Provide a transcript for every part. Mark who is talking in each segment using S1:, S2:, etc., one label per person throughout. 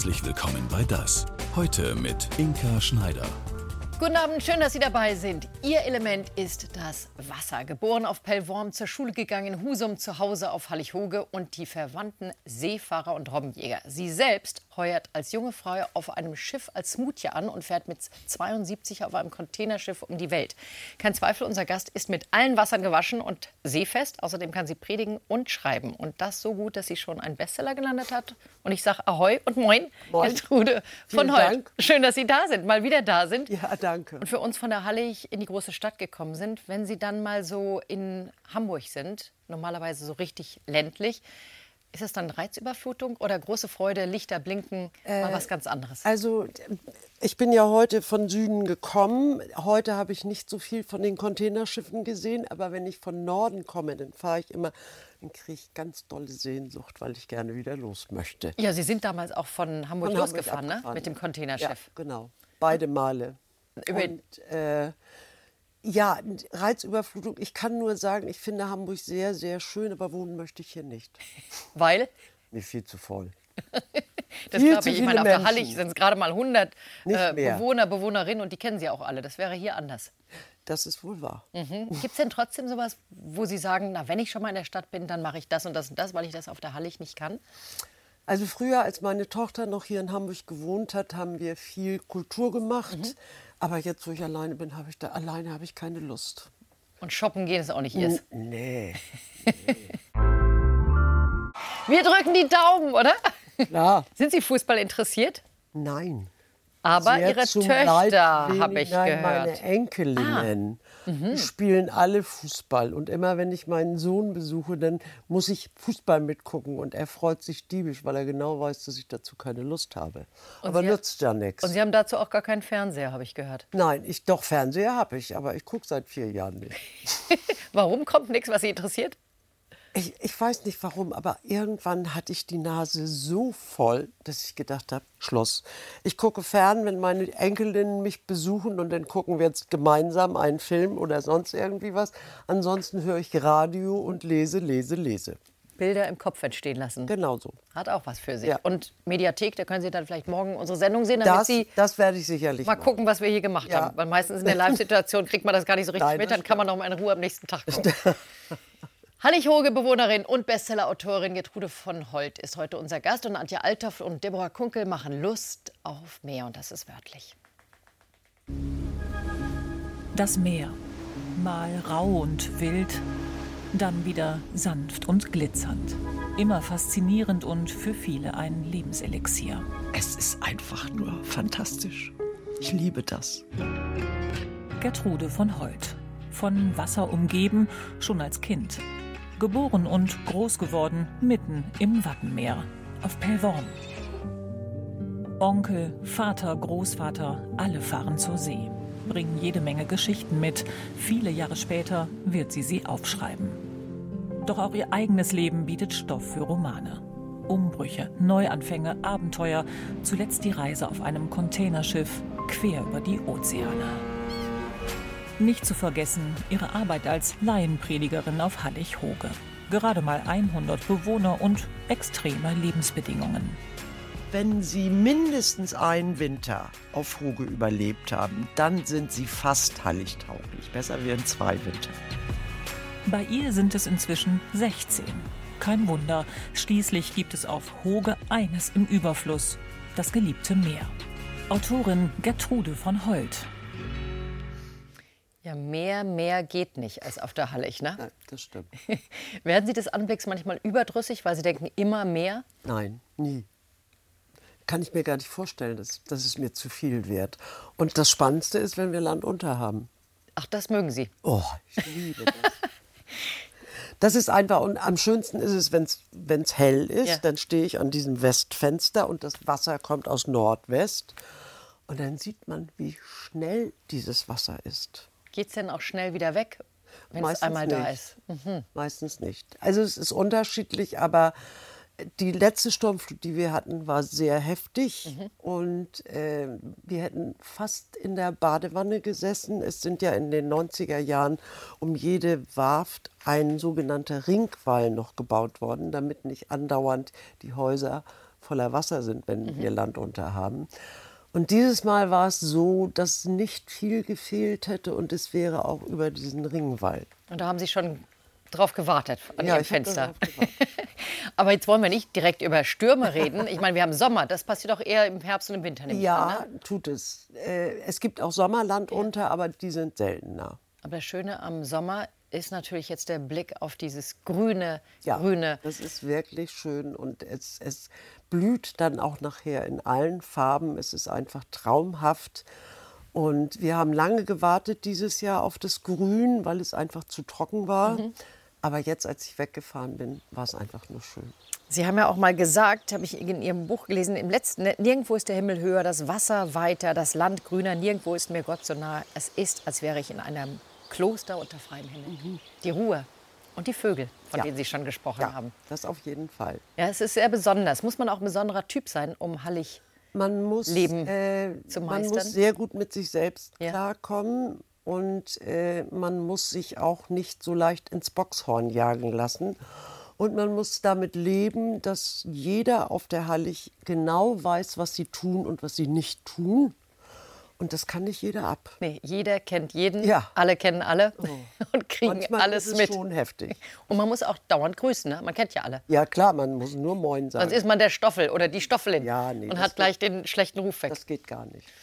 S1: Herzlich willkommen bei Das. Heute mit Inka Schneider.
S2: Guten Abend, schön, dass Sie dabei sind. Ihr Element ist das Wasser. Geboren auf Pellworm, zur Schule gegangen in Husum, zu Hause auf Hallig-Hoge und die verwandten Seefahrer und Robbenjäger. Sie selbst heuert als junge Frau auf einem Schiff als Smoothie an und fährt mit 72 auf einem Containerschiff um die Welt. Kein Zweifel, unser Gast ist mit allen Wassern gewaschen und seefest. Außerdem kann sie predigen und schreiben. Und das so gut, dass sie schon einen Bestseller gelandet hat. Und ich sage Ahoi und Moin, Gertrude von Holt. Schön, dass Sie da sind, mal wieder da sind.
S3: Ja, danke.
S2: Und für uns von der Hallig in die große Stadt gekommen sind. Wenn Sie dann mal so in Hamburg sind, normalerweise so richtig ländlich, ist es dann Reizüberflutung oder große Freude, Lichter blinken, mal was ganz anderes?
S3: Also ich bin ja heute von Süden gekommen. Heute habe ich nicht so viel von den Containerschiffen gesehen, aber wenn ich von Norden komme, dann fahre ich immer, dann kriege ich ganz dolle Sehnsucht, weil ich gerne wieder los möchte.
S2: Ja, Sie sind damals auch von Hamburg losgefahren, ne? Mit dem Containerschiff.
S3: Ja, genau. Beide Male. Und, ja, Reizüberflutung. Ich kann nur sagen, ich finde Hamburg sehr, sehr schön, aber wohnen möchte ich hier nicht.
S2: Weil?
S3: Mir viel zu voll.
S2: Das glaube ich. Ich meine, auf der Hallig sind es gerade mal 100
S3: mehr.
S2: Bewohner, Bewohnerinnen und die kennen Sie auch alle. Das wäre hier anders.
S3: Das ist wohl wahr.
S2: Gibt es denn trotzdem sowas, wo Sie sagen, na, wenn ich schon mal in der Stadt bin, dann mache ich das und das und das, weil ich das auf der Hallig nicht kann?
S3: Also früher, als meine Tochter noch hier in Hamburg gewohnt hat, haben wir viel Kultur gemacht. Aber jetzt, wo ich alleine bin, habe ich keine Lust.
S2: Und shoppen gehen ist auch nicht ihrs?
S3: Nee.
S2: Wir drücken die Daumen, oder?
S3: Klar.
S2: Sind Sie Fußball interessiert?
S3: Nein.
S2: Aber
S3: Sehr
S2: Ihre
S3: zum
S2: Töchter,
S3: Leidwillen,
S2: habe ich
S3: nein,
S2: gehört.
S3: meine Enkelinnen spielen alle Fußball. Und immer, wenn ich meinen Sohn besuche, dann muss ich Fußball mitgucken. Und er freut sich diebisch, weil er genau weiß, dass ich dazu keine Lust habe. Aber nützt ja nichts.
S2: Und Sie haben dazu auch gar keinen Fernseher, habe ich gehört.
S3: Nein, doch Fernseher habe ich, aber ich gucke seit 4 Jahren nicht.
S2: Warum kommt nichts, was Sie interessiert?
S3: Ich weiß nicht warum, aber irgendwann hatte ich die Nase so voll, dass ich gedacht habe, Schluss. Ich gucke fern, wenn meine Enkelinnen mich besuchen und dann gucken wir jetzt gemeinsam einen Film oder sonst irgendwie was. Ansonsten höre ich Radio und lese.
S2: Bilder im Kopf entstehen lassen.
S3: Genau so.
S2: Hat auch was für sich.
S3: Ja.
S2: Und Mediathek, da können Sie dann vielleicht morgen unsere Sendung sehen, damit Sie
S3: Das werde ich sicherlich
S2: mal
S3: machen.
S2: gucken, was wir hier gemacht haben. Weil meistens in der Live-Situation kriegt man das gar nicht so richtig
S3: Nein,
S2: mit,
S3: das
S2: dann kann man noch mal in Ruhe am nächsten Tag gucken. Hallig-Hoge-Bewohnerin und Bestseller-Autorin Gertrude von Holt ist heute unser Gast. Und Antje Althoff und Deborah Kunkel machen Lust auf Meer. Und das ist wörtlich.
S4: Das Meer. Mal rau und wild, dann wieder sanft und glitzernd. Immer faszinierend und für viele ein Lebenselixier.
S5: Es ist einfach nur fantastisch. Ich liebe das.
S4: Gertrude von Holt. Von Wasser umgeben, schon als Kind. Geboren und groß geworden mitten im Wattenmeer, auf Pellworm. Onkel, Vater, Großvater, alle fahren zur See, bringen jede Menge Geschichten mit. Viele Jahre später wird sie aufschreiben. Doch auch ihr eigenes Leben bietet Stoff für Romane. Umbrüche, Neuanfänge, Abenteuer, zuletzt die Reise auf einem Containerschiff quer über die Ozeane. Nicht zu vergessen ihre Arbeit als Laienpredigerin auf Hallig-Hoge. Gerade mal 100 Bewohner und extreme Lebensbedingungen.
S5: Wenn Sie mindestens einen Winter auf Hoge überlebt haben, dann sind Sie fast halligtauglich. Besser wären 2 Winter.
S4: Bei ihr sind es inzwischen 16. Kein Wunder, schließlich gibt es auf Hoge eines im Überfluss, das geliebte Meer. Autorin Gertrude von Holt.
S2: Ja, mehr geht nicht als auf der Hallig, ne?
S3: Nein, das stimmt.
S2: Werden Sie des Anblicks manchmal überdrüssig, weil Sie denken, immer mehr?
S3: Nein, nie. Kann ich mir gar nicht vorstellen, dass es mir zu viel wird. Und das Spannendste ist, wenn wir Land unter haben.
S2: Ach, das mögen Sie?
S3: Oh, ich liebe das. Das ist einfach, und am schönsten ist es, wenn es hell ist,
S2: Ja.
S3: Dann stehe ich an diesem Westfenster und das Wasser kommt aus Nordwest. Und dann sieht man, wie schnell dieses Wasser ist.
S2: Geht es denn auch schnell wieder weg, wenn es
S3: Meistens
S2: einmal da
S3: nicht.
S2: ist?
S3: Meistens nicht. Also es ist unterschiedlich, aber die letzte Sturmflut, die wir hatten, war sehr heftig. Und wir hätten fast in der Badewanne gesessen. Es sind ja in den 90er Jahren um jede Warft ein sogenannter Ringwall noch gebaut worden, damit nicht andauernd die Häuser voller Wasser sind, wenn wir Land unter haben. Und dieses Mal war es so, dass nicht viel gefehlt hätte und es wäre auch über diesen Ringwall.
S2: Und da haben Sie schon drauf gewartet an Ihrem
S3: ich hab
S2: Fenster.
S3: darauf gewartet.
S2: Aber jetzt wollen wir nicht direkt über Stürme reden. Ich meine, wir haben Sommer. Das passiert auch eher im Herbst und im Winter. Nehme ich an,
S3: Ja,
S2: ne?
S3: tut es. Es gibt auch Sommerland unter, aber die sind seltener.
S2: Aber das Schöne am Sommer ist natürlich jetzt der Blick auf dieses grüne.
S3: Das ist wirklich schön und es blüht dann auch nachher in allen Farben. Es ist einfach traumhaft. Und wir haben lange gewartet dieses Jahr auf das Grün, weil es einfach zu trocken war. Aber jetzt, als ich weggefahren bin, war es einfach nur schön.
S2: Sie haben ja auch mal gesagt, habe ich in Ihrem Buch gelesen, im letzten, nirgendwo ist der Himmel höher, das Wasser weiter, das Land grüner, nirgendwo ist mir Gott so nah. Es ist, als wäre ich in einem Kloster unter freiem Himmel. Die Ruhe und die Vögel, von denen Sie schon gesprochen haben.
S3: Das auf jeden Fall.
S2: Ja, es ist sehr besonders. Muss man auch ein besonderer Typ sein, um Hallig Leben zu meistern?
S3: Man muss sehr gut mit sich selbst
S2: Ja.
S3: klarkommen und man muss sich auch nicht so leicht ins Boxhorn jagen lassen. Und man muss damit leben, dass jeder auf der Hallig genau weiß, was sie tun und was sie nicht tun. Und das kann nicht jeder ab.
S2: Nee, jeder kennt jeden,
S3: Ja.
S2: alle kennen alle und kriegen
S3: Manchmal
S2: alles
S3: ist es
S2: mit.
S3: schon heftig.
S2: Und man muss auch dauernd grüßen, ne? Man kennt ja alle.
S3: Ja klar, man muss nur Moin sagen.
S2: Sonst ist man der Stoffel oder die Stoffelin
S3: Ja, nee,
S2: und
S3: das
S2: hat gleich den schlechten Ruf weg.
S3: Das geht gar nicht.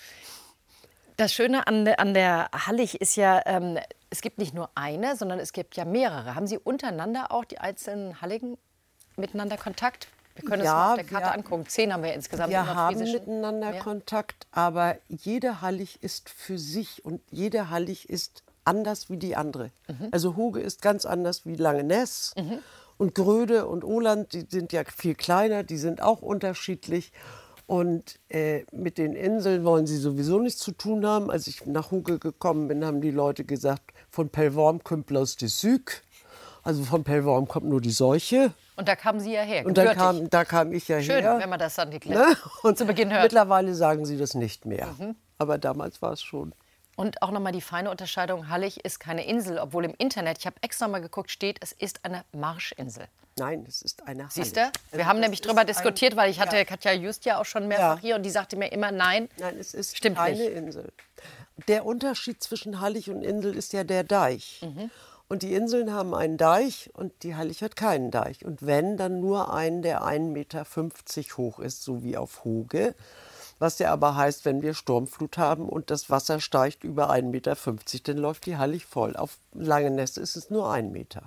S2: Das Schöne an der Hallig ist ja, es gibt nicht nur eine, sondern es gibt ja mehrere. Haben Sie untereinander auch die einzelnen Halligen miteinander Kontakt? Wir können es
S3: Ja,
S2: mal auf der Karte
S3: wir-
S2: angucken. 10 haben wir insgesamt.
S3: Wir
S2: im
S3: haben
S2: Nordfriesischen.
S3: miteinander
S2: Ja.
S3: Kontakt, aber jede Hallig ist für sich und jede Hallig ist anders wie die andere. Also Hoge ist ganz anders wie Langeness und Gröde und Oland, die sind ja viel kleiner, die sind auch unterschiedlich. Und mit den Inseln wollen sie sowieso nichts zu tun haben. Als ich nach Hoge gekommen bin, haben die Leute gesagt, von Pellworm kommt bloß die Süg. Also von Pellworm kommt nur die Seuche.
S2: Und da kamen Sie ja her.
S3: Und da
S2: gebürtig.
S3: kam ich ja
S2: Schön,
S3: her.
S2: wenn man das dann
S3: Ne? Und
S2: zu Beginn hört.
S3: mittlerweile sagen sie das nicht mehr. Aber damals war es schon.
S2: Und auch nochmal die feine Unterscheidung, Hallig ist keine Insel, obwohl im Internet, ich habe extra mal geguckt, steht, es ist eine Marschinsel.
S3: Nein, es ist eine Halle.
S2: Siehst du? Wir
S3: Also
S2: haben
S3: das
S2: nämlich
S3: ist
S2: drüber
S3: ein-
S2: diskutiert, weil ich hatte
S3: Ja.
S2: Katja Just ja auch schon mehrfach
S3: Ja.
S2: hier und die sagte mir immer, nein,
S3: Nein, es ist
S2: Stimmt
S3: keine
S2: nicht.
S3: Insel. Der Unterschied zwischen Hallig und Insel ist ja der Deich. Und die Inseln haben einen Deich und die Hallig hat keinen Deich. Und wenn, dann nur einen, der 1,50 Meter hoch ist, so wie auf Hoge. Was ja aber heißt, wenn wir Sturmflut haben und das Wasser steigt über 1,50 Meter, dann läuft die Hallig voll. Auf Langeness ist es nur 1 Meter.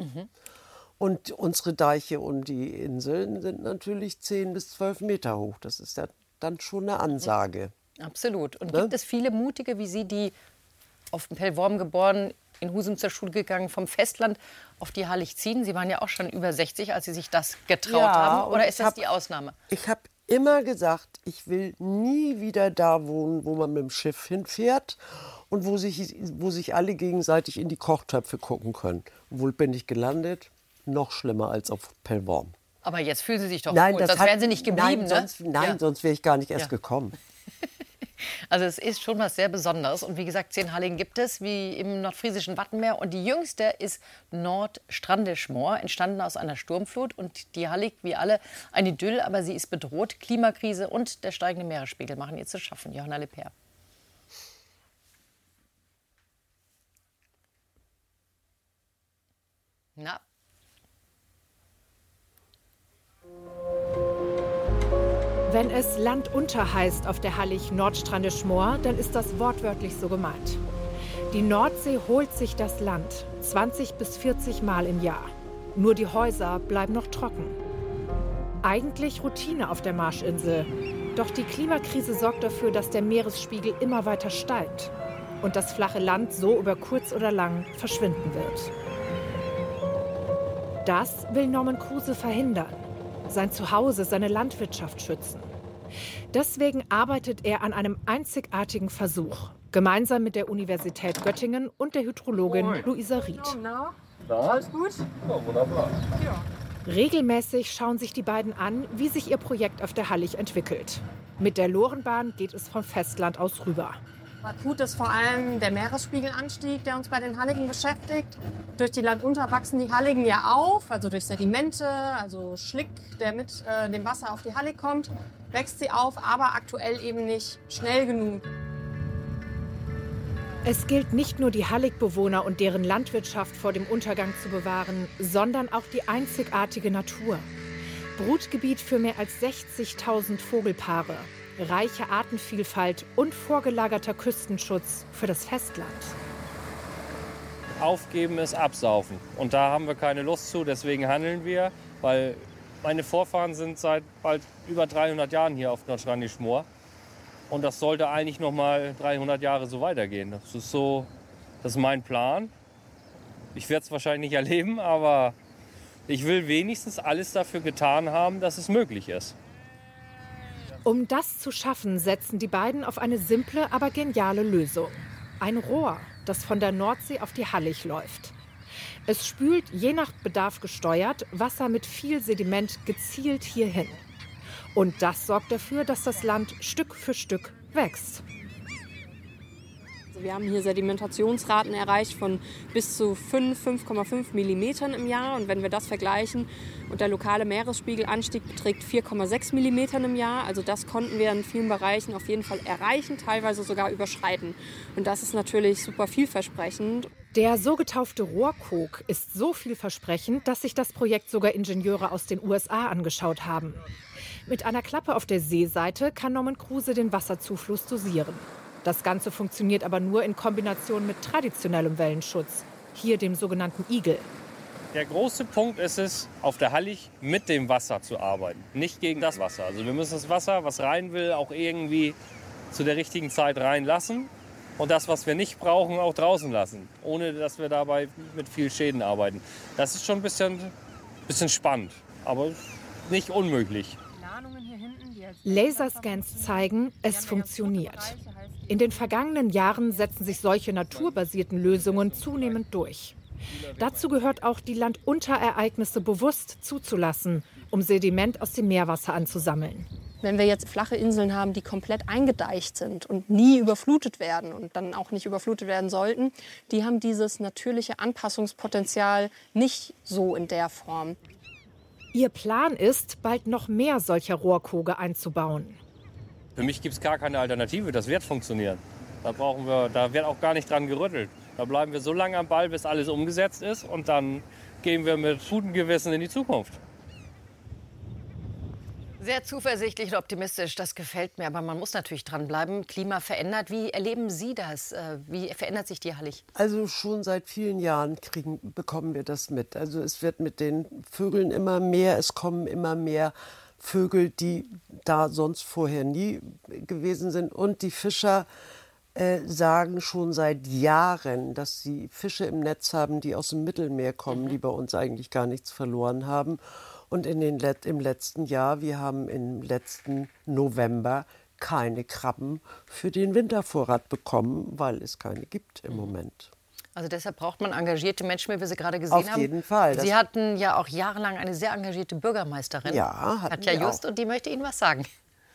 S3: Und unsere Deiche um die Inseln sind natürlich 10 bis 12 Meter hoch. Das ist ja dann schon eine Ansage.
S2: absolut. Und
S3: Ne?
S2: gibt es viele Mutige wie Sie, die auf dem Pellworm geboren, in Husum zur Schule gegangen, vom Festland auf die Hallig ziehen? Sie waren ja auch schon über 60, als Sie sich das getraut
S3: Ja,
S2: haben.
S3: und
S2: Oder
S3: ich
S2: ist das
S3: hab-
S2: die Ausnahme?
S3: Ich habe immer gesagt, ich will nie wieder da wohnen, wo man mit dem Schiff hinfährt und wo sich alle gegenseitig in die Kochtöpfe gucken können. Obwohl bin ich gelandet, noch schlimmer als auf Pellworm.
S2: Aber jetzt fühlen Sie sich doch wohl. Sonst wären Sie nicht geblieben,
S3: Nein,
S2: ne? Ja.
S3: sonst wäre ich gar nicht erst
S2: Ja.
S3: gekommen.
S2: Also es ist schon was sehr Besonderes. Und wie gesagt, 10 Halligen gibt es, wie im nordfriesischen Wattenmeer. Und die jüngste ist Nordstrandeschmoor, entstanden aus einer Sturmflut. Und die Hallig, wie alle, ein Idyll, aber sie ist bedroht. Klimakrise und der steigende Meeresspiegel machen ihr zu schaffen. Johanna Lepper. Na,
S6: Wenn es Land unter heißt auf der Hallig Nordstrandeschmoor, dann ist das wortwörtlich so gemeint. Die Nordsee holt sich das Land 20 bis 40 Mal im Jahr. Nur die Häuser bleiben noch trocken. Eigentlich Routine auf der Marschinsel. Doch die Klimakrise sorgt dafür, dass der Meeresspiegel immer weiter steigt und das flache Land so über kurz oder lang verschwinden wird. Das will Norman Kruse verhindern. Sein Zuhause, seine Landwirtschaft schützen. Deswegen arbeitet er an einem einzigartigen Versuch, gemeinsam mit der Universität Göttingen und der Hydrologin Luisa Ried.
S7: Alles gut? Ja, wunderbar.
S6: Regelmäßig schauen sich die beiden an, wie sich ihr Projekt auf der Hallig entwickelt. Mit der Lorenbahn geht es vom Festland aus rüber.
S8: Akut ist vor allem der Meeresspiegelanstieg, der uns bei den Halligen beschäftigt. Durch die Landunter wachsen die Halligen ja auf, also durch Sedimente, also Schlick, der mit dem Wasser auf die Hallig kommt, wächst sie auf, aber aktuell eben nicht schnell genug.
S6: Es gilt nicht nur die Halligbewohner und deren Landwirtschaft vor dem Untergang zu bewahren, sondern auch die einzigartige Natur. Brutgebiet für mehr als 60.000 Vogelpaare, reiche Artenvielfalt und vorgelagerter Küstenschutz für das Festland.
S9: Aufgeben ist absaufen. Und da haben wir keine Lust zu, deswegen handeln wir, weil meine Vorfahren sind seit bald über 300 Jahren hier auf Nordstrandisch Moor. Und das sollte eigentlich noch mal 300 Jahre so weitergehen. Das ist mein Plan. Ich werde es wahrscheinlich nicht erleben, aber ich will wenigstens alles dafür getan haben, dass es möglich ist.
S6: Um das zu schaffen, setzen die beiden auf eine simple, aber geniale Lösung. Ein Rohr, das von der Nordsee auf die Hallig läuft. Es spült, je nach Bedarf gesteuert, Wasser mit viel Sediment gezielt hierhin. Und das sorgt dafür, dass das Land Stück für Stück wächst.
S8: Wir haben hier Sedimentationsraten erreicht von bis zu 5,5 Millimetern im Jahr. Und wenn wir das vergleichen und der lokale Meeresspiegelanstieg beträgt 4,6 Millimetern im Jahr, also das konnten wir in vielen Bereichen auf jeden Fall erreichen, teilweise sogar überschreiten. Und das ist natürlich super vielversprechend.
S6: Der so getaufte Rohrkog ist so vielversprechend, dass sich das Projekt sogar Ingenieure aus den USA angeschaut haben. Mit einer Klappe auf der Seeseite kann Norman Kruse den Wasserzufluss dosieren. Das Ganze funktioniert aber nur in Kombination mit traditionellem Wellenschutz, hier dem sogenannten Igel.
S9: Der große Punkt ist es, auf der Hallig mit dem Wasser zu arbeiten, nicht gegen das Wasser. Also wir müssen das Wasser, was rein will, auch irgendwie zu der richtigen Zeit reinlassen und das, was wir nicht brauchen, auch draußen lassen, ohne dass wir dabei mit viel Schäden arbeiten. Das ist schon ein bisschen spannend, aber nicht unmöglich.
S6: Laserscans zeigen, es funktioniert. In den vergangenen Jahren setzen sich solche naturbasierten Lösungen zunehmend durch. Dazu gehört auch, die Landunterereignisse bewusst zuzulassen, um Sediment aus dem Meerwasser anzusammeln.
S8: Wenn wir jetzt flache Inseln haben, die komplett eingedeicht sind und nie überflutet werden und dann auch nicht überflutet werden sollten, die haben dieses natürliche Anpassungspotenzial nicht so in der Form.
S6: Ihr Plan ist, bald noch mehr solcher Rohrkoge einzubauen.
S9: Für mich gibt es gar keine Alternative, das wird funktionieren. Da wird auch gar nicht dran gerüttelt. Da bleiben wir so lange am Ball, bis alles umgesetzt ist und dann gehen wir mit gutem Gewissen in die Zukunft.
S2: Sehr zuversichtlich und optimistisch, das gefällt mir. Aber man muss natürlich dranbleiben. Klima verändert. Wie erleben Sie das? Wie verändert sich die Hallig?
S3: Also schon seit vielen Jahren bekommen wir das mit. Also es wird mit den Vögeln immer mehr, es kommen immer mehr Vögel, die da sonst vorher nie gewesen sind. Und die Fischer sagen schon seit Jahren, dass sie Fische im Netz haben, die aus dem Mittelmeer kommen, die bei uns eigentlich gar nichts verloren haben. Und im letzten Jahr, wir haben im letzten November keine Krabben für den Wintervorrat bekommen, weil es keine gibt im Moment.
S2: Also deshalb braucht man engagierte Menschen, wie wir sie gerade gesehen haben.
S3: Auf jeden Fall.
S2: Sie hatten ja auch jahrelang eine sehr engagierte Bürgermeisterin,
S3: ja,
S2: Katja Just, und die möchte Ihnen was sagen.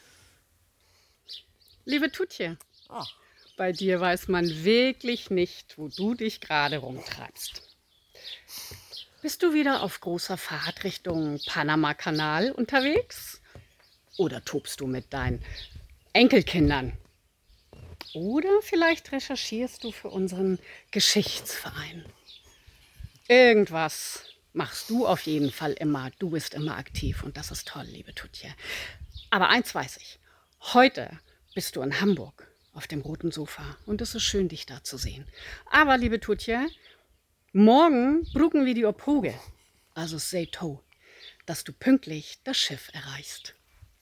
S10: Liebe Tutje, bei dir weiß man wirklich nicht, wo du dich gerade rumtreibst. Bist du wieder auf großer Fahrt Richtung Panama-Kanal unterwegs? Oder tobst du mit deinen Enkelkindern? Oder vielleicht recherchierst du für unseren Geschichtsverein. Irgendwas machst du auf jeden Fall immer. Du bist immer aktiv und das ist toll, liebe Tutje. Aber eins weiß ich, heute bist du in Hamburg auf dem roten Sofa und es ist schön, dich da zu sehen. Aber, liebe Tutje, morgen brucken wir die Ophoge, also say to, dass du pünktlich das Schiff erreichst.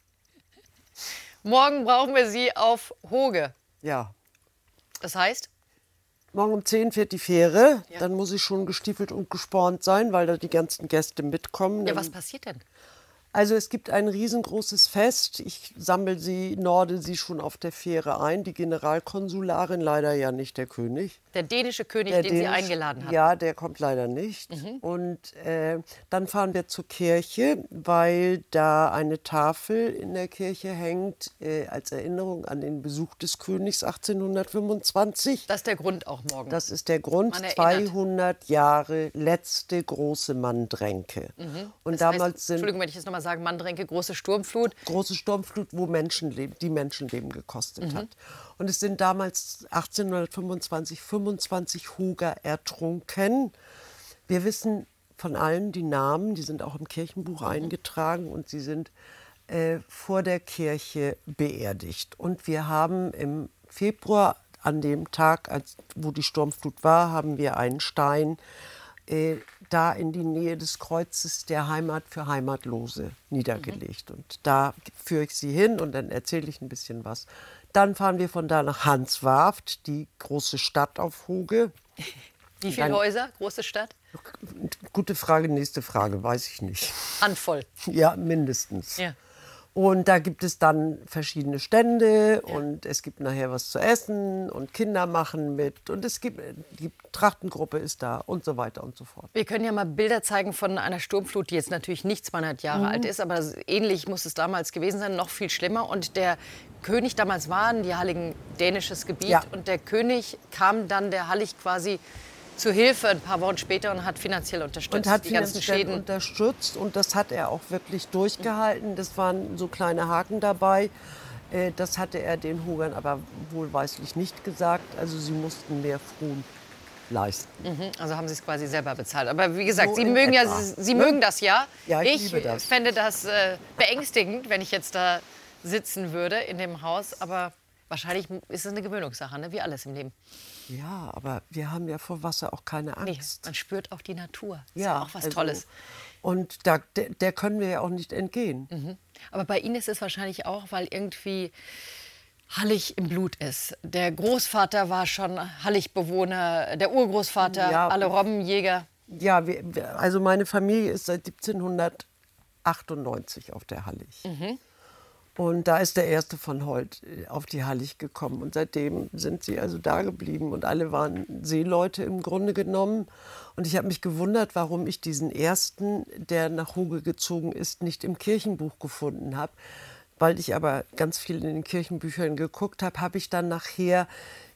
S2: Morgen brauchen wir Sie auf Hoge.
S3: Ja.
S2: Das heißt?
S3: Morgen um 10 fährt die Fähre. Ja. Dann muss ich schon gestiefelt und gespornt sein, weil da die ganzen Gäste mitkommen.
S2: Ja, was passiert denn?
S3: Also es gibt ein riesengroßes Fest. Ich norde sie schon auf der Fähre ein. Die Generalkonsularin, leider ja nicht der König.
S2: Der dänische König, den Sie eingeladen haben.
S3: Ja, der kommt leider nicht. Und dann fahren wir zur Kirche, weil da eine Tafel in der Kirche hängt als Erinnerung an den Besuch des Königs 1825.
S2: Das ist der Grund auch morgen.
S3: Das ist der Grund. 200 Jahre letzte große Mandränke. Und
S2: das
S3: damals
S2: heißt, Entschuldigung, wenn ich das nochmal sage, Mandränke, große Sturmflut.
S3: Große Sturmflut, wo die Menschenleben gekostet hat. Und es sind damals 1825 25 Huger ertrunken. Wir wissen von allen die Namen, die sind auch im Kirchenbuch eingetragen und sie sind vor der Kirche beerdigt. Und wir haben im Februar, an dem Tag, wo die Sturmflut war, haben wir einen Stein da in die Nähe des Kreuzes der Heimat für Heimatlose niedergelegt. Und da führe ich sie hin und dann erzähle ich ein bisschen was. Dann fahren wir von da nach Hanswarft, die große Stadt auf Hoge.
S2: Wie viele Häuser, große Stadt?
S3: Gute Frage, nächste Frage, weiß ich nicht.
S2: Handvoll.
S3: Ja, mindestens.
S2: Ja.
S3: Und da gibt es dann verschiedene Stände und es gibt nachher was zu essen und Kinder machen mit und die Trachtengruppe ist da und so weiter und so fort.
S2: Wir können ja mal Bilder zeigen von einer Sturmflut, die jetzt natürlich nicht 200 Jahre alt ist, aber ähnlich muss es damals gewesen sein, noch viel schlimmer. Und der König damals war in die Halligen dänisches Gebiet und der König kam dann der Hallig quasi zu Hilfe ein paar Wochen später und hat finanziell unterstützt.
S3: Und hat
S2: die ganzen Schäden
S3: unterstützt und das hat er auch wirklich durchgehalten. Das waren so kleine Haken dabei. Das hatte er den Hugern aber wohlweislich nicht gesagt. Also sie mussten mehr Fruhen leisten.
S2: Also haben Sie es quasi selber bezahlt. Aber wie gesagt,
S3: So
S2: Sie
S3: in
S2: mögen
S3: etwa.
S2: Sie mögen das ja.
S3: Ja, ich liebe das.
S2: fände das beängstigend, wenn ich jetzt da sitzen würde in dem Haus. Aber wahrscheinlich ist es eine Gewöhnungssache, ne? Wie alles im Leben.
S3: Ja, aber wir haben ja vor Wasser auch keine Angst.
S2: Nee, man spürt auch die Natur. Das
S3: Ja,
S2: ist auch was Tolles.
S3: Und der können wir ja auch nicht entgehen.
S2: Aber bei Ihnen ist es wahrscheinlich auch, weil irgendwie Hallig im Blut ist. Der Großvater war schon Hallig-Bewohner, der Urgroßvater, alle Robbenjäger.
S3: Ja, also meine Familie ist seit 1798 auf der Hallig. Und da ist der erste von Holt auf die Hallig gekommen. Und seitdem sind sie also da geblieben. Und alle waren Seeleute im Grunde genommen. Und ich habe mich gewundert, warum ich diesen ersten, der nach Hoge gezogen ist, nicht im Kirchenbuch gefunden habe. Weil ich aber ganz viel in den Kirchenbüchern geguckt habe, habe ich dann nachher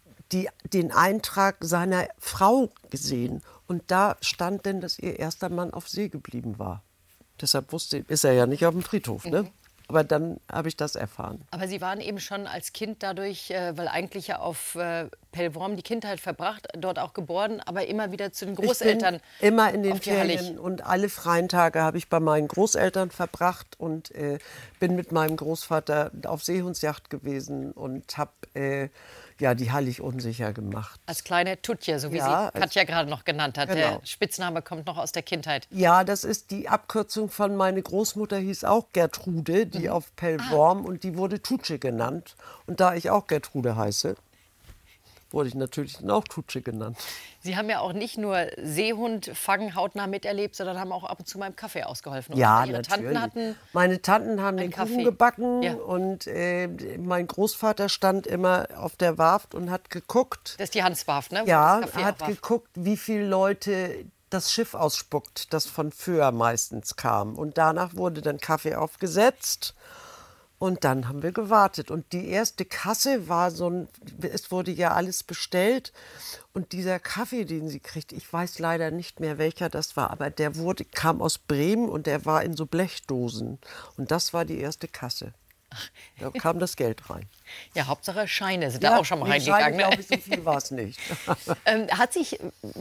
S3: den Eintrag seiner Frau gesehen. Und da stand denn, dass ihr erster Mann auf See geblieben war. Deshalb ist er ja nicht auf dem Friedhof, ne? Aber dann habe ich das erfahren.
S2: Aber Sie waren eben schon als Kind dadurch, weil eigentlich ja auf Pellworm die Kindheit verbracht, dort auch geboren, aber immer wieder zu den Großeltern.
S3: Ich bin immer in den
S2: auf die Hallig.
S3: Ferien und alle freien Tage habe ich bei meinen Großeltern verbracht und bin mit meinem Großvater auf Seehundsjacht gewesen und habe die Hallig unsicher gemacht.
S2: Als kleine Tutje, so wie sie Katja gerade noch genannt hat.
S3: Genau.
S2: Der Spitzname kommt noch aus der Kindheit.
S3: Ja, das ist die Abkürzung von meine Großmutter hieß auch Gertrude, die auf Pellworm und die wurde Tutsche genannt. Und da ich auch Gertrude heiße, wurde ich natürlich dann auch Tutsche genannt.
S2: Sie haben ja auch nicht nur Seehundfangen hautnah miterlebt, sondern haben auch ab und zu mal im Kaffee ausgeholfen.
S3: Ja,
S2: Ihre Tanten hatten
S3: meine Tanten haben den Kuchen gebacken und mein Großvater stand immer auf der Warft und hat geguckt.
S2: Das ist die Hanswarft, ne?
S3: Ja, hat geguckt, wie viele Leute das Schiff ausspuckt, das von Föhr meistens kam. Und danach wurde dann Kaffee aufgesetzt. Und dann haben wir gewartet. Und die erste Kasse war es wurde ja alles bestellt. Und dieser Kaffee, den sie kriegt, ich weiß leider nicht mehr, welcher das war, aber der kam aus Bremen und der war in so Blechdosen. Und das war die erste Kasse. Da kam das Geld rein.
S2: Ja, Hauptsache Scheine sind da auch schon mal reingegangen.
S3: Scheine, glaube ich, so viel war es nicht.
S2: Hat sich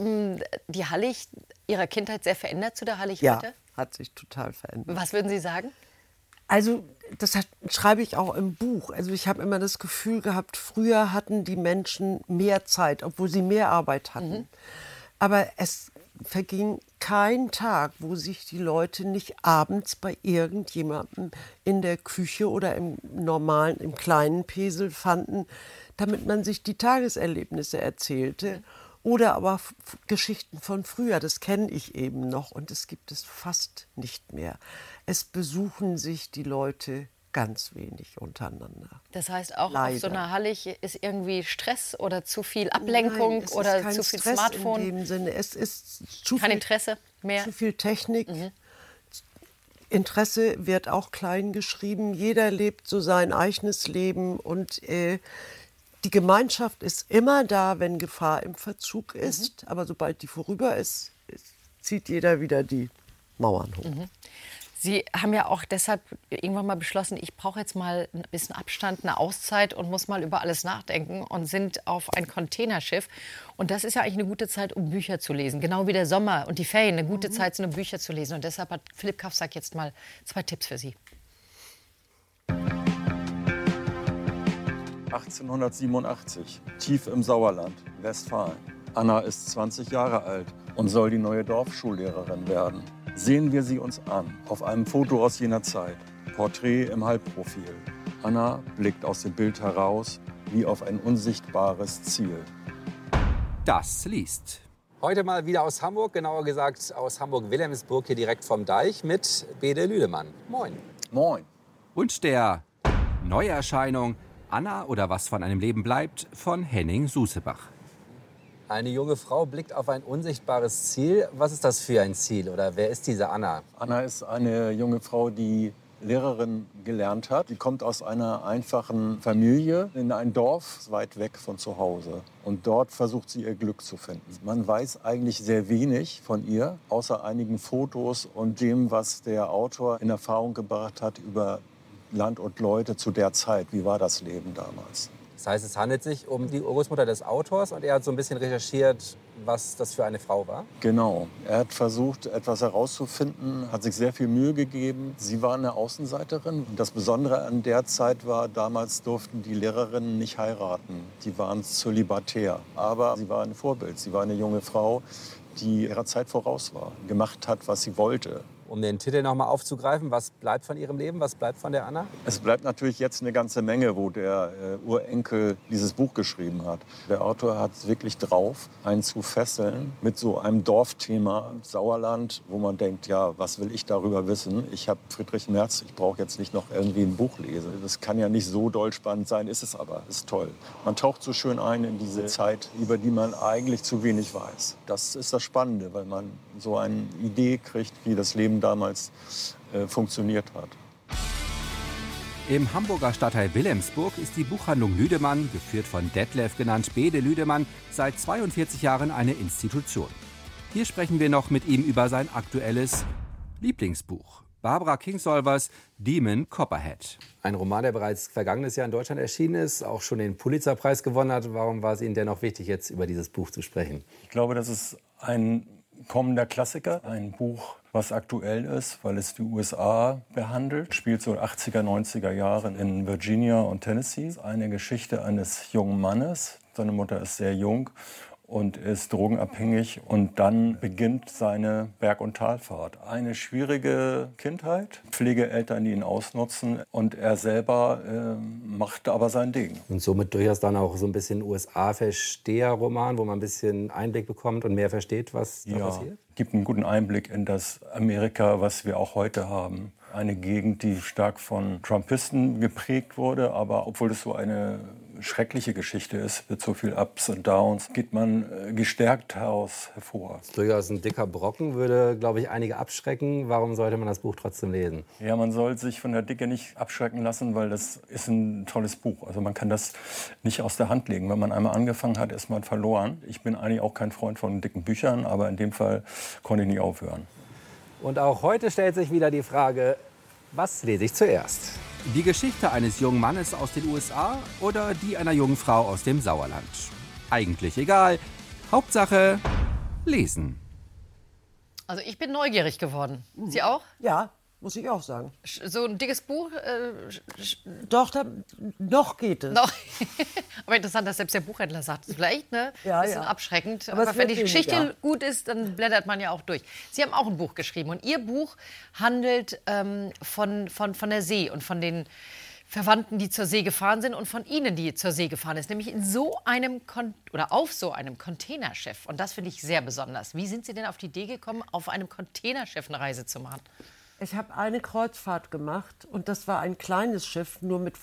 S2: die Hallig Ihrer Kindheit sehr verändert zu der Hallig heute?
S3: Ja, hat sich total verändert.
S2: Was würden Sie sagen?
S3: Also das schreibe ich auch im Buch. Also ich habe immer das Gefühl gehabt, früher hatten die Menschen mehr Zeit, obwohl sie mehr Arbeit hatten. Aber es verging kein Tag, wo sich die Leute nicht abends bei irgendjemandem in der Küche oder im kleinen Pesel fanden, damit man sich die Tageserlebnisse erzählte. Oder aber Geschichten von früher, das kenne ich eben noch und es gibt es fast nicht mehr. Es besuchen sich die Leute ganz wenig untereinander.
S2: Das heißt, auch
S3: Leider.
S2: auf so einer Hallig ist irgendwie Stress oder zu viel Ablenkung?
S3: Nein, es
S2: oder
S3: ist kein
S2: zu viel
S3: Stress
S2: Smartphone?
S3: In dem Sinne. Es ist zu
S2: Kein
S3: viel,
S2: Interesse mehr?
S3: zu viel Technik. Interesse wird auch klein geschrieben. Jeder lebt so sein eigenes Leben und die Gemeinschaft ist immer da, wenn Gefahr im Verzug ist. Aber sobald die vorüber ist, zieht jeder wieder die Mauern hoch.
S2: Sie haben ja auch deshalb irgendwann mal beschlossen, ich brauche jetzt mal ein bisschen Abstand, eine Auszeit und muss mal über alles nachdenken und sind auf ein Containerschiff. Und das ist ja eigentlich eine gute Zeit, um Bücher zu lesen. Genau wie der Sommer und die Ferien eine gute Zeit sind, um Bücher zu lesen. Und deshalb hat Philipp Kafsack jetzt mal 2 Tipps für Sie.
S7: 1887, tief im Sauerland, Westfalen. Anna ist 20 Jahre alt und soll die neue Dorfschullehrerin werden. Sehen wir sie uns an, auf einem Foto aus jener Zeit. Porträt im Halbprofil. Anna blickt aus dem Bild heraus, wie auf ein unsichtbares Ziel.
S11: Das liest. Heute mal wieder aus Hamburg, genauer gesagt aus Hamburg-Wilhelmsburg, hier direkt vom Deich mit Bede Lüdemann. Moin.
S7: Moin.
S11: Und der Neuerscheinung Anna oder was von einem Leben bleibt von Henning Susebach. Eine junge Frau blickt auf ein unsichtbares Ziel. Was ist das für ein Ziel oder wer ist diese Anna?
S7: Anna ist eine junge Frau, die Lehrerin gelernt hat. Die kommt aus einer einfachen Familie in ein Dorf weit weg von zu Hause. Und dort versucht sie ihr Glück zu finden. Man weiß eigentlich sehr wenig von ihr, außer einigen Fotos und dem, was der Autor in Erfahrung gebracht hat über Land und Leute zu der Zeit. Wie war das Leben damals?
S11: Das heißt, es handelt sich um die Urgroßmutter des Autors und er hat so ein bisschen recherchiert, was das für eine Frau war?
S7: Genau. Er hat versucht, etwas herauszufinden, hat sich sehr viel Mühe gegeben. Sie war eine Außenseiterin. Und das Besondere an der Zeit war, damals durften die Lehrerinnen nicht heiraten. Die waren zölibatär. Aber sie war ein Vorbild. Sie war eine junge Frau, die ihrer Zeit voraus war, gemacht hat, was sie wollte.
S11: Um den Titel noch mal aufzugreifen, was bleibt von ihrem Leben, was bleibt von der Anna?
S7: Es bleibt natürlich jetzt eine ganze Menge, wo der Urenkel dieses Buch geschrieben hat. Der Autor hat es wirklich drauf, einen zu fesseln mit so einem Dorfthema, Sauerland, wo man denkt, ja, was will ich darüber wissen? Ich habe Friedrich Merz, ich brauche jetzt nicht noch irgendwie ein Buch lesen. Das kann ja nicht so doll spannend sein, ist es aber, ist toll. Man taucht so schön ein in diese Zeit, über die man eigentlich zu wenig weiß. Das ist das Spannende, weil man so eine Idee kriegt, wie das Leben damals funktioniert hat.
S11: Im Hamburger Stadtteil Wilhelmsburg ist die Buchhandlung Lüdemann, geführt von Detlef genannt Bede Lüdemann, seit 42 Jahren eine Institution. Hier sprechen wir noch mit ihm über sein aktuelles Lieblingsbuch. Barbara Kingsolvers Demon Copperhead. Ein Roman, der bereits vergangenes Jahr in Deutschland erschienen ist, auch schon den Pulitzerpreis gewonnen hat. Warum war es Ihnen dennoch wichtig, jetzt über dieses Buch zu sprechen?
S7: Ich glaube, das ist ein kommender Klassiker, ein Buch, was aktuell ist, weil es die USA behandelt. Spielt so 80er, 90er Jahren in Virginia und Tennessee. Eine Geschichte eines jungen Mannes. Seine Mutter ist sehr jung und ist drogenabhängig. Und dann beginnt seine Berg- und Talfahrt. Eine schwierige Kindheit, Pflegeeltern, die ihn ausnutzen. Und er selber macht aber sein Ding.
S11: Und somit durchaus dann auch so ein bisschen USA-Versteher-Roman, wo man ein bisschen Einblick bekommt und mehr versteht, was da passiert?
S7: Gibt einen guten Einblick in das Amerika, was wir auch heute haben. Eine Gegend, die stark von Trumpisten geprägt wurde. Aber obwohl es so eine schreckliche Geschichte ist, mit so viel Ups und Downs, geht man gestärkt hervor.
S11: Das ist durchaus ein dicker Brocken, würde, glaube ich, einige abschrecken. Warum sollte man das Buch trotzdem lesen?
S7: Ja, man soll sich von der Dicke nicht abschrecken lassen, weil das ist ein tolles Buch. Also man kann das nicht aus der Hand legen. Wenn man einmal angefangen hat, ist man verloren. Ich bin eigentlich auch kein Freund von dicken Büchern, aber in dem Fall konnte ich nicht aufhören.
S11: Und auch heute stellt sich wieder die Frage, was lese ich zuerst? Die Geschichte eines jungen Mannes aus den USA oder die einer jungen Frau aus dem Sauerland? Eigentlich egal. Hauptsache lesen.
S2: Also ich bin neugierig geworden. Sie auch?
S3: Ja, muss ich auch sagen.
S2: So ein dickes Buch?
S3: Doch, noch geht es.
S2: Noch. Aber interessant, dass selbst der Buchhändler sagt, vielleicht, ne?
S3: Ja,
S2: bisschen abschreckend.
S3: Aber
S2: wenn die Geschichte
S3: weniger
S2: gut ist, dann blättert man ja auch durch. Sie haben auch ein Buch geschrieben und Ihr Buch handelt von der See und von den Verwandten, die zur See gefahren sind und von Ihnen, die zur See gefahren ist, nämlich in so einem auf so einem Containerschiff. Und das finde ich sehr besonders. Wie sind Sie denn auf die Idee gekommen, auf einem Containerschiff eine Reise zu machen?
S3: Ich habe eine Kreuzfahrt gemacht und das war ein kleines Schiff, nur mit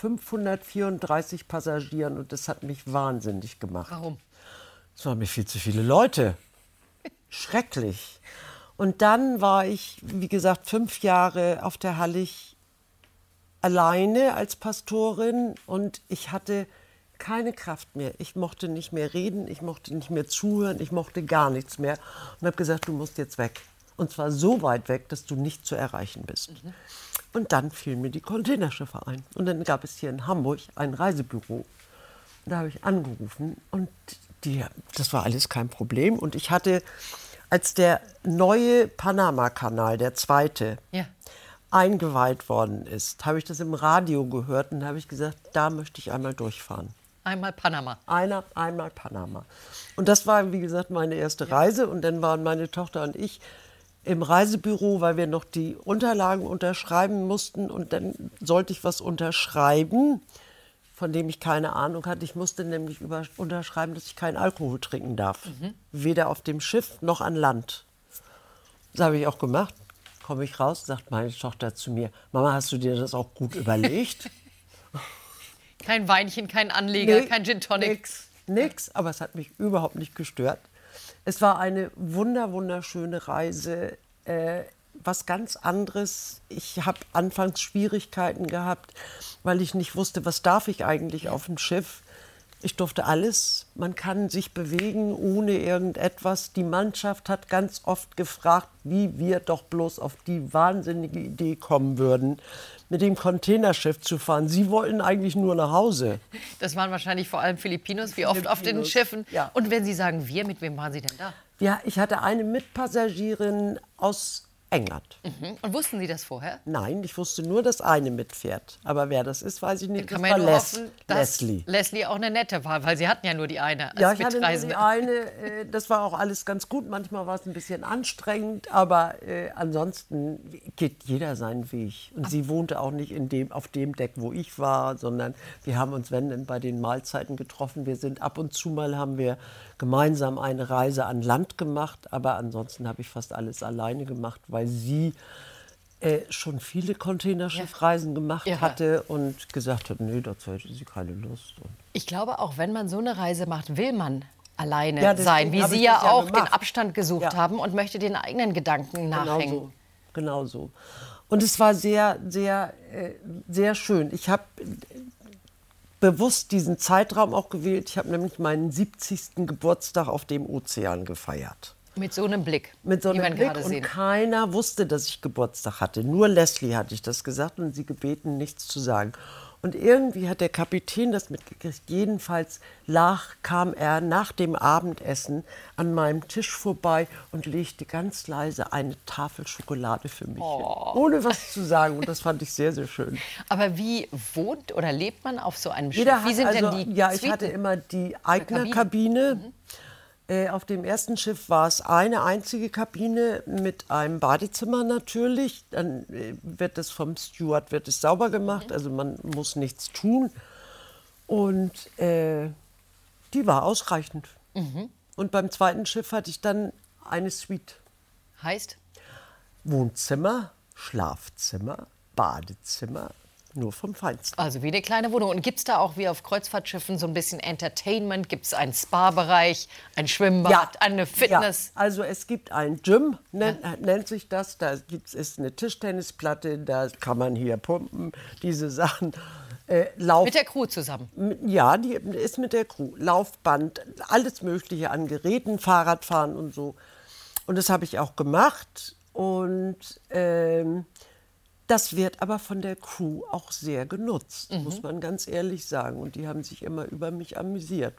S3: 534 Passagieren und das hat mich wahnsinnig gemacht.
S2: Warum?
S3: Es waren mir viel zu viele Leute. Schrecklich. Und dann war ich, wie gesagt, 5 Jahre auf der Hallig alleine als Pastorin und ich hatte keine Kraft mehr. Ich mochte nicht mehr reden, ich mochte nicht mehr zuhören, ich mochte gar nichts mehr und habe gesagt, du musst jetzt weg. Und zwar so weit weg, dass du nicht zu erreichen bist. Und dann fielen mir die Containerschiffe ein. Und dann gab es hier in Hamburg ein Reisebüro. Da habe ich angerufen und das war alles kein Problem. Und ich hatte, als der neue Panama-Kanal, der zweite, eingeweiht worden ist, habe ich das im Radio gehört und habe ich gesagt, da möchte ich einmal durchfahren.
S2: Einmal Panama.
S3: Einmal Panama. Und das war, wie gesagt, meine erste Reise. Und dann waren meine Tochter und ich im Reisebüro, weil wir noch die Unterlagen unterschreiben mussten. Und dann sollte ich was unterschreiben, von dem ich keine Ahnung hatte. Ich musste nämlich unterschreiben, dass ich keinen Alkohol trinken darf. Weder auf dem Schiff noch an Land. Das habe ich auch gemacht. Komme ich raus, sagt meine Tochter zu mir, Mama, hast du dir das auch gut überlegt?
S2: Kein Weinchen, kein Anleger, kein Gin Tonic.
S3: Nix, aber es hat mich überhaupt nicht gestört. Es war eine wunderschöne Reise, was ganz anderes. Ich habe anfangs Schwierigkeiten gehabt, weil ich nicht wusste, was darf ich eigentlich auf dem Schiff. Ich durfte alles. Man kann sich bewegen ohne irgendetwas. Die Mannschaft hat ganz oft gefragt, wie wir doch bloß auf die wahnsinnige Idee kommen würden, mit dem Containerschiff zu fahren. Sie wollten eigentlich nur nach Hause.
S2: Das waren wahrscheinlich vor allem Filipinos, wie oft auf den Schiffen. Ja. Und wenn Sie sagen wir, mit wem waren Sie denn da?
S3: Ja, ich hatte eine Mitpassagierin aus England.
S2: Und wussten Sie das vorher?
S3: Nein, ich wusste nur, dass eine mitfährt. Aber wer das ist, weiß ich nicht.
S2: Kann man ja nur hoffen, dass Leslie auch eine nette war, weil Sie hatten ja nur die eine als
S3: Ja, ich hatte nur die eine. Das war auch alles ganz gut. Manchmal war es ein bisschen anstrengend, aber ansonsten geht jeder seinen Weg. Und sie wohnte auch nicht auf dem Deck, wo ich war, sondern wir haben uns, wenn denn, bei den Mahlzeiten getroffen. Wir sind ab und zu mal, haben wir gemeinsam eine Reise an Land gemacht, aber ansonsten habe ich fast alles alleine gemacht, weil sie schon viele Containerschiffreisen gemacht hatte und gesagt hat, nee, dazu hätte sie keine Lust. Und
S2: ich glaube, auch wenn man so eine Reise macht, will man alleine sein, wie Sie ja auch den Abstand gesucht haben und möchte den eigenen Gedanken nachhängen.
S3: Genau so. Und es war sehr, sehr, sehr schön. Ich habe bewusst diesen Zeitraum auch gewählt. Ich habe nämlich meinen 70. Geburtstag auf dem Ozean gefeiert.
S2: Mit so einem Blick.
S3: Mit so einem Blick und keiner wusste, dass ich Geburtstag hatte. Nur Leslie hatte ich das gesagt und sie gebeten, nichts zu sagen. Und irgendwie hat der Kapitän das mitgekriegt. Jedenfalls kam er nach dem Abendessen an meinem Tisch vorbei und legte ganz leise eine Tafel Schokolade für mich hin. Ohne was zu sagen. Und das fand ich sehr, sehr schön.
S2: Aber wie wohnt oder lebt man auf so einem Schiff? Wie sind denn die
S3: Ja, ich hatte immer die eigene Kabine. Auf dem ersten Schiff war es eine einzige Kabine mit einem Badezimmer natürlich. Dann wird es vom Steward sauber gemacht, also man muss nichts tun. Und die war ausreichend. Und beim zweiten Schiff hatte ich dann eine Suite.
S2: Heißt?
S3: Wohnzimmer, Schlafzimmer, Badezimmer. Nur vom Feinsten.
S2: Also wie eine kleine Wohnung. Und gibt es da auch wie auf Kreuzfahrtschiffen so ein bisschen Entertainment? Gibt es einen Spa-Bereich, ein Schwimmbad, eine Fitness?
S3: Ja. Also es gibt ein Gym, nennt sich das. Da ist eine Tischtennisplatte, da kann man hier pumpen, diese Sachen.
S2: Mit der Crew zusammen?
S3: Ja, die ist mit der Crew. Laufband, alles Mögliche an Geräten, Fahrradfahren und so. Und das habe ich auch gemacht. Und das wird aber von der Crew auch sehr genutzt, muss man ganz ehrlich sagen. Und die haben sich immer über mich amüsiert.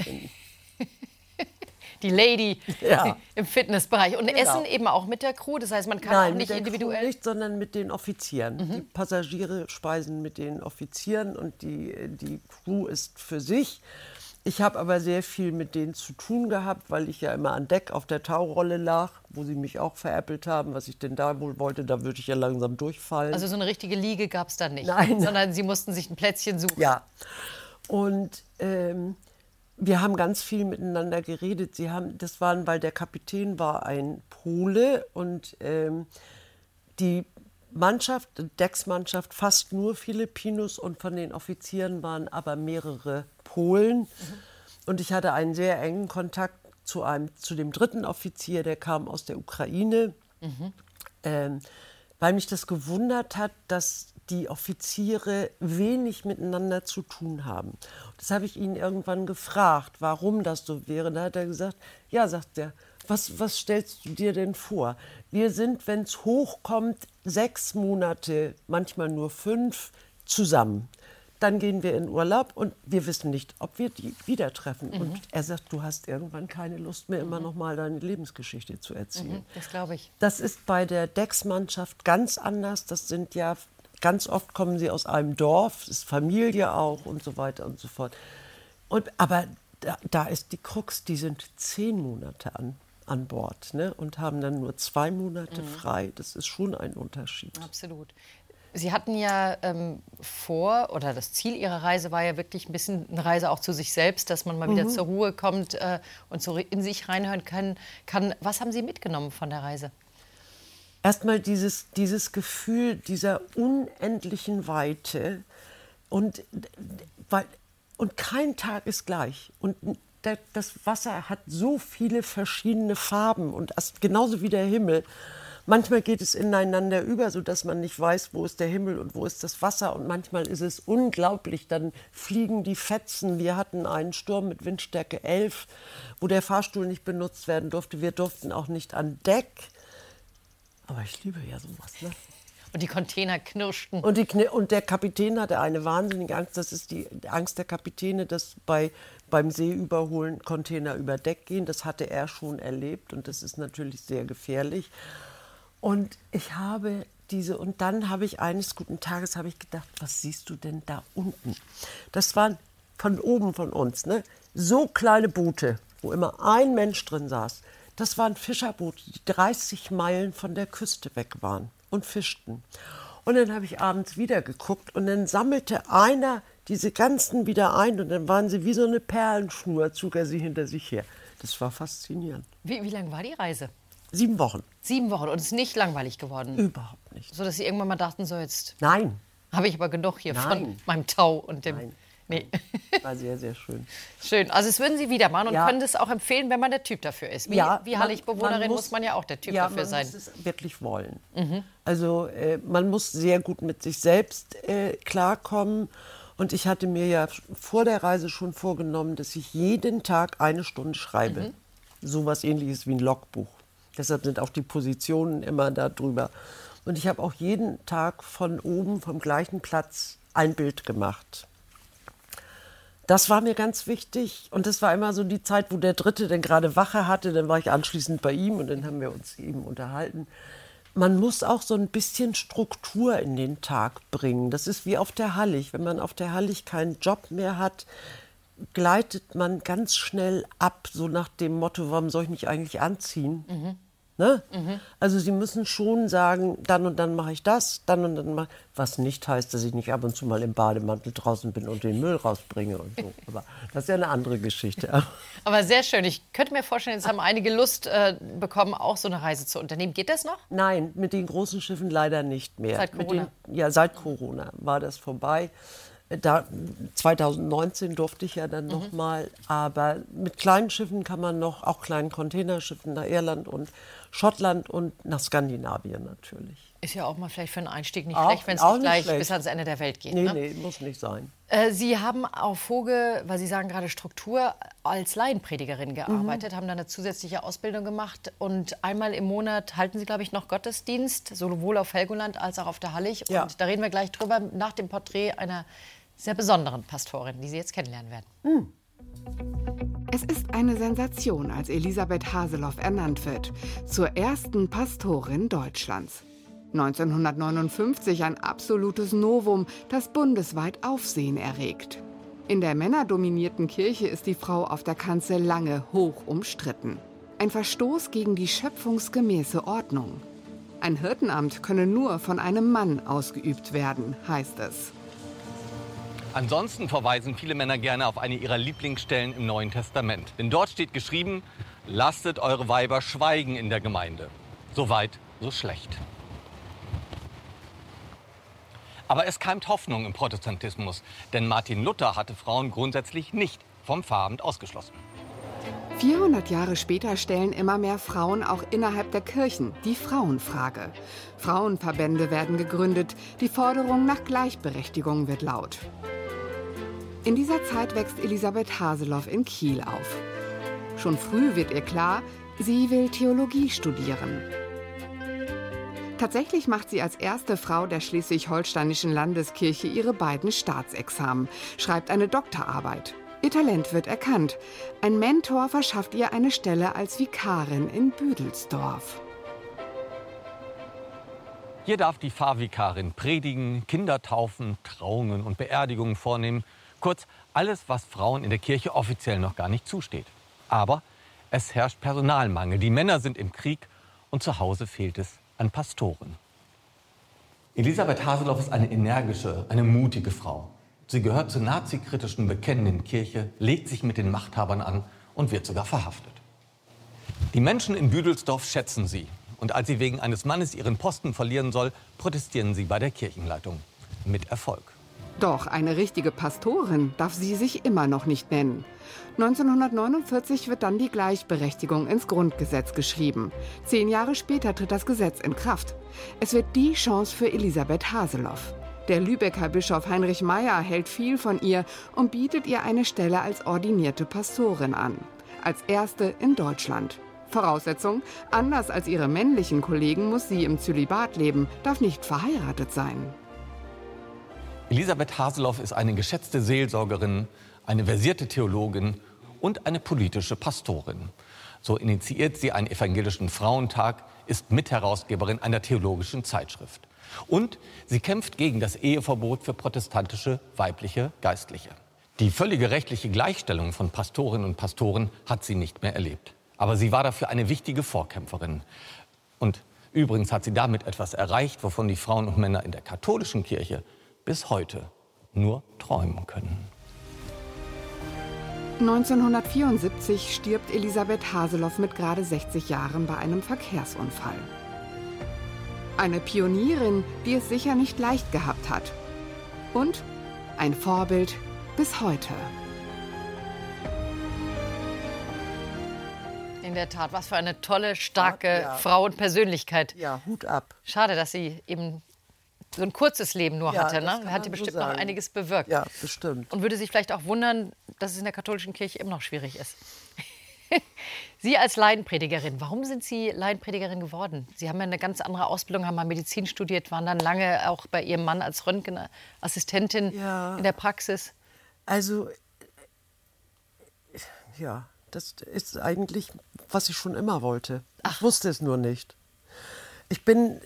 S2: Die Lady im Fitnessbereich. Und essen eben auch mit der Crew? Das heißt, man kann auch nicht individuell...
S3: Nein, nicht, sondern mit den Offizieren. Die Passagiere speisen mit den Offizieren und die Crew ist für sich. Ich habe aber sehr viel mit denen zu tun gehabt, weil ich ja immer an Deck auf der Taurolle lag, wo sie mich auch veräppelt haben. Was ich denn da wohl wollte, da würde ich ja langsam durchfallen.
S2: Also so eine richtige Liege gab es da nicht?
S3: Nein.
S2: Sondern Sie mussten sich ein Plätzchen suchen?
S3: Ja. Und wir haben ganz viel miteinander geredet. Weil der Kapitän war ein Pole und die Decksmannschaft, fast nur Filipinos und von den Offizieren waren aber mehrere Polen. Und ich hatte einen sehr engen Kontakt zu dem dritten Offizier, der kam aus der Ukraine, weil mich das gewundert hat, dass die Offiziere wenig miteinander zu tun haben. Das habe ich ihn irgendwann gefragt, warum das so wäre. Da hat er gesagt, ja, sagt er, was stellst du dir denn vor? Wir sind, wenn es hochkommt, 6 Monate, manchmal nur 5, zusammen. Dann gehen wir in Urlaub und wir wissen nicht, ob wir die wieder treffen. Und er sagt, du hast irgendwann keine Lust mehr, immer noch mal deine Lebensgeschichte zu erzählen.
S2: Das glaube ich.
S3: Das ist bei der Decksmannschaft ganz anders. Das sind ja, ganz oft kommen sie aus einem Dorf, ist Familie auch und so weiter und so fort. Aber da ist die Krux, die sind 10 Monate an Bord, ne, und haben dann nur 2 Monate frei. Das ist schon ein Unterschied.
S2: Absolut. Sie hatten ja oder das Ziel Ihrer Reise war ja wirklich ein bisschen eine Reise auch zu sich selbst, dass man mal wieder zur Ruhe kommt und so in sich reinhören kann. Was haben Sie mitgenommen von der Reise?
S3: Erstmal dieses Gefühl dieser unendlichen Weite und kein Tag ist gleich. Und das Wasser hat so viele verschiedene Farben und genauso wie der Himmel. Manchmal geht es ineinander über, sodass man nicht weiß, wo ist der Himmel und wo ist das Wasser. Und manchmal ist es unglaublich, dann fliegen die Fetzen. Wir hatten einen Sturm mit Windstärke 11, wo der Fahrstuhl nicht benutzt werden durfte. Wir durften auch nicht an Deck. Aber ich liebe ja sowas, ne?
S2: Und die Container knirschten.
S3: Und der Kapitän hatte eine wahnsinnige Angst. Das ist die Angst der Kapitäne, dass beim Seeüberholen Container über Deck gehen. Das hatte er schon erlebt und das ist natürlich sehr gefährlich. Und dann habe ich eines guten Tages gedacht, was siehst du denn da unten? Das waren von oben von uns, ne? So kleine Boote, wo immer ein Mensch drin saß. Das waren Fischerboote, die 30 Meilen von der Küste weg waren und fischten. Und dann habe ich abends wieder geguckt und dann sammelte einer diese ganzen wieder ein und dann waren sie wie so eine Perlenschnur, zog er sie hinter sich her. Das war faszinierend.
S2: Wie lang war die Reise?
S3: 7 Wochen.
S2: 7 Wochen und es ist nicht langweilig geworden?
S3: Überhaupt nicht.
S2: So, dass Sie irgendwann mal dachten, so jetzt...
S3: Nein.
S2: Habe ich aber genug hier von meinem Tau und dem...
S3: Nein.
S2: Nee.
S3: War sehr, sehr schön.
S2: Schön. Also das würden Sie wieder machen und können das auch empfehlen, wenn man der Typ dafür ist. Wie Hallig-Bewohnerin muss man ja auch der Typ dafür sein.
S3: Man muss es wirklich wollen. Also man muss sehr gut mit sich selbst klarkommen. Und ich hatte mir ja vor der Reise schon vorgenommen, dass ich jeden Tag 1 Stunde schreibe. So was Ähnliches wie ein Logbuch. Deshalb sind auch die Positionen immer da drüber. Und ich habe auch jeden Tag von oben, vom gleichen Platz, ein Bild gemacht. Das war mir ganz wichtig. Und das war immer so die Zeit, wo der Dritte dann gerade Wache hatte. Dann war ich anschließend bei ihm und dann haben wir uns eben unterhalten. Man muss auch so ein bisschen Struktur in den Tag bringen. Das ist wie auf der Hallig. Wenn man auf der Hallig keinen Job mehr hat, gleitet man ganz schnell ab, so nach dem Motto, warum soll ich mich eigentlich anziehen? Ne? Also Sie müssen schon sagen, dann und dann mache ich das, dann und dann mache ich, was nicht heißt, dass ich nicht ab und zu mal im Bademantel draußen bin und den Müll rausbringe und so. Aber das ist ja eine andere Geschichte.
S2: Aber sehr schön. Ich könnte mir vorstellen, jetzt haben einige Lust bekommen, auch so eine Reise zu unternehmen. Geht das noch?
S3: Nein, mit den großen Schiffen leider nicht mehr.
S2: Seit Corona?
S3: Seit Corona war das vorbei. 2019 durfte ich ja dann noch mal, aber mit kleinen Schiffen kann man noch, auch kleinen Containerschiffen nach Irland und Schottland und nach Skandinavien natürlich.
S2: Ist ja auch mal vielleicht für einen Einstieg nicht schlecht, wenn es nicht gleich bis ans Ende der Welt geht.
S3: Nee, muss nicht sein.
S2: Sie haben auf Hoge, weil Sie sagen gerade Struktur, als Laienpredigerin gearbeitet, haben da eine zusätzliche Ausbildung gemacht und einmal im Monat halten Sie, glaube ich, noch Gottesdienst, sowohl auf Helgoland als auch auf der Hallig.
S3: Ja.
S2: Und da reden wir gleich drüber, nach dem Porträt einer sehr besonderen Pastorin, die Sie jetzt kennenlernen werden.
S12: Es ist eine Sensation, als Elisabeth Haseloff ernannt wird, zur ersten Pastorin Deutschlands. 1959 ein absolutes Novum, das bundesweit Aufsehen erregt. In der männerdominierten Kirche ist die Frau auf der Kanzel lange hoch umstritten. Ein Verstoß gegen die schöpfungsgemäße Ordnung. Ein Hirtenamt könne nur von einem Mann ausgeübt werden, heißt es.
S13: Ansonsten verweisen viele Männer gerne auf eine ihrer Lieblingsstellen im Neuen Testament. Denn dort steht geschrieben, lasst eure Weiber schweigen in der Gemeinde. So weit, so schlecht. Aber es keimt Hoffnung im Protestantismus, denn Martin Luther hatte Frauen grundsätzlich nicht vom Pfarramt ausgeschlossen.
S12: 400 Jahre später stellen immer mehr Frauen auch innerhalb der Kirchen die Frauenfrage. Frauenverbände werden gegründet, die Forderung nach Gleichberechtigung wird laut. In dieser Zeit wächst Elisabeth Haseloff in Kiel auf. Schon früh wird ihr klar, sie will Theologie studieren. Tatsächlich macht sie als erste Frau der Schleswig-Holsteinischen Landeskirche ihre beiden Staatsexamen, schreibt eine Doktorarbeit. Ihr Talent wird erkannt. Ein Mentor verschafft ihr eine Stelle als Vikarin in Büdelsdorf.
S13: Hier darf die Pfarrvikarin predigen, Kinder taufen, Trauungen und Beerdigungen vornehmen. Kurz, alles, was Frauen in der Kirche offiziell noch gar nicht zusteht. Aber es herrscht Personalmangel. Die Männer sind im Krieg und zu Hause fehlt es an Pastoren. Elisabeth Haseloff ist eine energische, eine mutige Frau. Sie gehört zur nazikritischen bekennenden Kirche, legt sich mit den Machthabern an und wird sogar verhaftet. Die Menschen in Büdelsdorf schätzen sie. Und als sie wegen eines Mannes ihren Posten verlieren soll, protestieren sie bei der Kirchenleitung. Mit Erfolg.
S12: Doch eine richtige Pastorin darf sie sich immer noch nicht nennen. 1949 wird dann die Gleichberechtigung ins Grundgesetz geschrieben. 10 Jahre später tritt das Gesetz in Kraft. Es wird die Chance für Elisabeth Haseloff. Der Lübecker Bischof Heinrich Meyer hält viel von ihr und bietet ihr eine Stelle als ordinierte Pastorin an. Als erste in Deutschland. Voraussetzung: anders als ihre männlichen Kollegen muss sie im Zölibat leben, darf nicht verheiratet sein.
S13: Elisabeth Haseloff ist eine geschätzte Seelsorgerin, eine versierte Theologin und eine politische Pastorin. So initiiert sie einen evangelischen Frauentag, ist Mitherausgeberin einer theologischen Zeitschrift. Und sie kämpft gegen das Eheverbot für protestantische weibliche Geistliche. Die völlige rechtliche Gleichstellung von Pastorinnen und Pastoren hat sie nicht mehr erlebt. Aber sie war dafür eine wichtige Vorkämpferin. Und übrigens hat sie damit etwas erreicht, wovon die Frauen und Männer in der katholischen Kirche bis heute nur träumen können.
S12: 1974 stirbt Elisabeth Haseloff mit gerade 60 Jahren bei einem Verkehrsunfall. Eine Pionierin, die es sicher nicht leicht gehabt hat. Und ein Vorbild bis heute.
S2: In der Tat, was für eine tolle, starke Frau und Persönlichkeit.
S3: Ja, Hut ab.
S2: Schade, dass sie eben so ein kurzes Leben nur hatte. Ne? Hat sie bestimmt
S3: so
S2: noch einiges bewirkt.
S3: Ja, bestimmt.
S2: Und würde sich vielleicht auch wundern, dass es in der katholischen Kirche immer noch schwierig ist. Sie als Laienpredigerin, warum sind Sie Laienpredigerin geworden? Sie haben ja eine ganz andere Ausbildung, haben mal Medizin studiert, waren dann lange auch bei Ihrem Mann als Röntgenassistentin in der Praxis.
S3: Also, ja, das ist eigentlich, was ich schon immer wollte. Ich wusste es nur nicht. Ich bin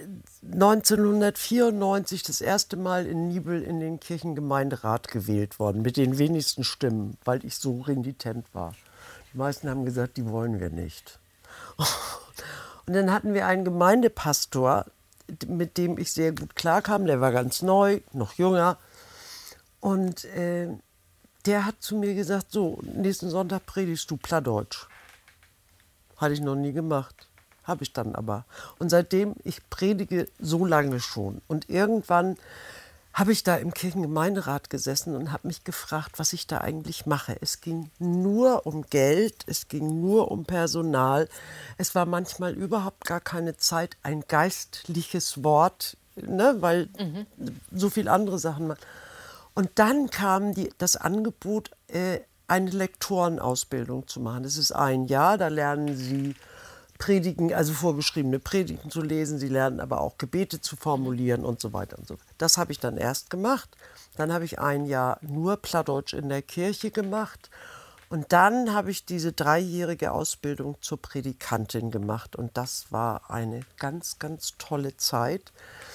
S3: 1994 das erste Mal in Nibel in den Kirchengemeinderat gewählt worden, mit den wenigsten Stimmen, weil ich so renitent war. Die meisten haben gesagt, die wollen wir nicht. Und dann hatten wir einen Gemeindepastor, mit dem ich sehr gut klarkam. Der war ganz neu, noch jünger. Und der hat zu mir gesagt, so, nächsten Sonntag predigst du Plattdeutsch. Hatte ich noch nie gemacht. Habe ich dann aber. Und seitdem, ich predige so lange schon. Und irgendwann habe ich da im Kirchengemeinderat gesessen und habe mich gefragt, was ich da eigentlich mache. Es ging nur um Geld, es ging nur um Personal. Es war manchmal überhaupt gar keine Zeit, ein geistliches Wort, ne, weil so viele andere Sachen machen. Und dann kam das Angebot, eine Lektorenausbildung zu machen. Das ist 1 Jahr, da lernen Sie Predigen, also vorgeschriebene Predigten zu lesen. Sie lernen aber auch Gebete zu formulieren und so weiter und so. Das habe ich dann erst gemacht. Dann habe ich 1 Jahr nur Plattdeutsch in der Kirche gemacht. Und dann habe ich diese 3-jährige Ausbildung zur Predikantin gemacht. Und das war eine ganz, ganz tolle Zeit,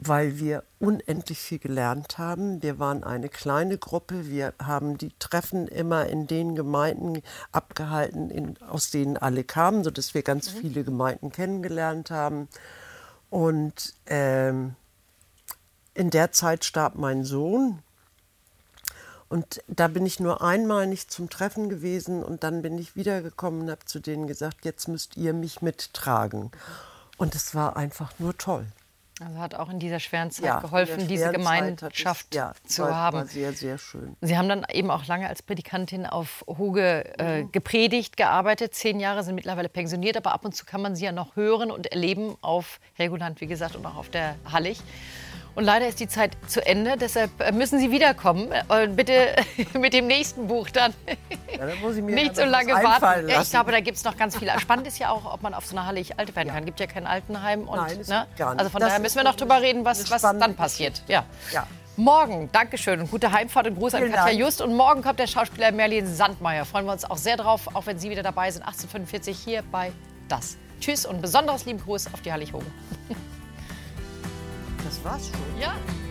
S3: weil wir unendlich viel gelernt haben. Wir waren eine kleine Gruppe. Wir haben die Treffen immer in den Gemeinden abgehalten, aus denen alle kamen, sodass wir ganz viele Gemeinden kennengelernt haben. Und in der Zeit starb mein Sohn. Und da bin ich nur einmal nicht zum Treffen gewesen. Und dann bin ich wiedergekommen und habe zu denen gesagt, jetzt müsst ihr mich mittragen. Und es war einfach nur toll.
S2: Also hat auch in dieser schweren Zeit geholfen, diese Gemeinschaft zu haben.
S3: War sehr, sehr schön.
S2: Sie haben dann eben auch lange als Predikantin auf Hoge gepredigt, gearbeitet. 10 Jahre, sind mittlerweile pensioniert, aber ab und zu kann man sie ja noch hören und erleben auf Helgoland, wie gesagt, und auch auf der Hallig. Und leider ist die Zeit zu Ende, deshalb müssen Sie wiederkommen. Bitte mit dem nächsten Buch dann.
S3: Ja, dann muss ich mir
S2: nicht so lange warten. Ich glaube, da gibt es noch ganz viel. Spannend ist ja auch, ob man auf so einer Hallig alt werden kann. Es gibt ja kein Altenheim. Und,
S3: Nein, das gibt gar nicht.
S2: Also von daher müssen wir noch drüber reden, was dann passiert. Ja. Morgen, Dankeschön und gute Heimfahrt und Gruß an Katja Just. Und morgen kommt der Schauspieler Merlin Sandmeier. Freuen wir uns auch sehr drauf, auch wenn Sie wieder dabei sind. 18:45 hier bei Das. Tschüss und besonderes lieben Gruß auf die Hallig Hoge.
S3: Das war's schon.
S2: Ja.